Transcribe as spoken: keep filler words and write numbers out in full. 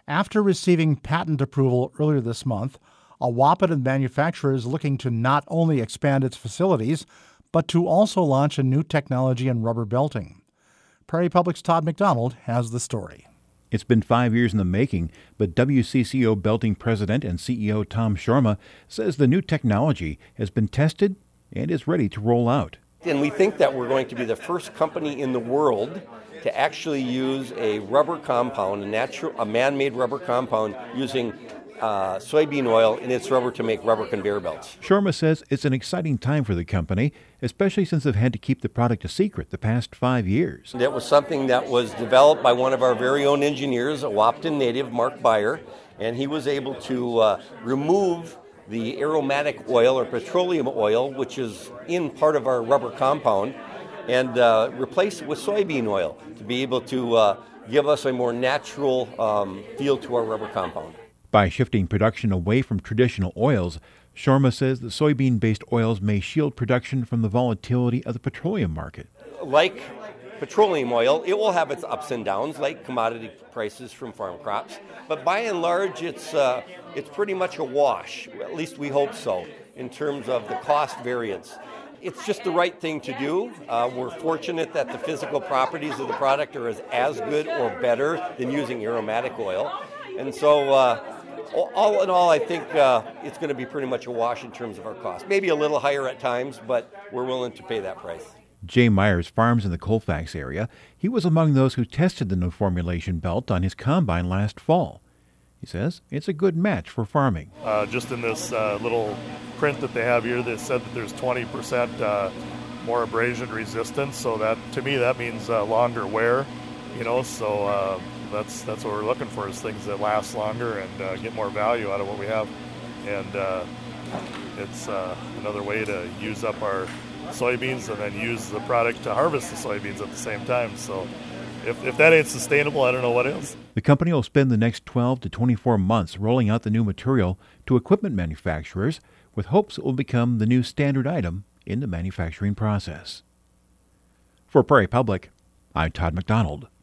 After receiving patent approval earlier this month, a Wahpeton manufacturer is looking to not only expand its facilities, but to also launch a new technology in rubber belting. Prairie Public's Todd McDonald has the story. It's been five years in the making, but W C C O Belting President and C E O Tom Shorma says the new technology has been tested and is ready to roll out. And we think that we're going to be the first company in the world to actually use a rubber compound, a natural, a man-made rubber compound using uh, soybean oil in its rubber to make rubber conveyor belts. Shorma says it's an exciting time for the company, especially since they've had to keep the product a secret the past five years. That was something that was developed by one of our very own engineers, a Wahpeton native, Mark Beyer, and he was able to uh, remove the aromatic oil or petroleum oil, which is in part of our rubber compound, and uh, replace it with soybean oil to be able to uh, give us a more natural um, feel to our rubber compound. By shifting production away from traditional oils, Shorma says the soybean-based oils may shield production from the volatility of the petroleum market. Like petroleum oil, it will have its ups and downs, like commodity prices from farm crops. But by and large, it's uh, it's pretty much a wash. At least we hope so, in terms of the cost variance. It's just the right thing to do. Uh, we're fortunate that the physical properties of the product are as, as good or better than using aromatic oil. And so, uh, all in all, I think uh, it's going to be pretty much a wash in terms of our cost. Maybe a little higher at times, but we're willing to pay that price. Jay Myers farms in the Colfax area. He was among those who tested the new formulation belt on his combine last fall. He says it's a good match for farming. Uh, just in this uh, little print that they have here, they said that there's twenty percent uh, more abrasion resistance. So that, to me, that means uh, longer wear. You know, so uh, that's that's what we're looking for, is things that last longer and uh, get more value out of what we have. And uh, it's uh, another way to use up our soybeans and then use the product to harvest the soybeans at the same time. So if, if that ain't sustainable, I don't know what is. The company will spend the next twelve to twenty-four months rolling out the new material to equipment manufacturers, with hopes it will become the new standard item in the manufacturing process. For Prairie Public, I'm Todd McDonald.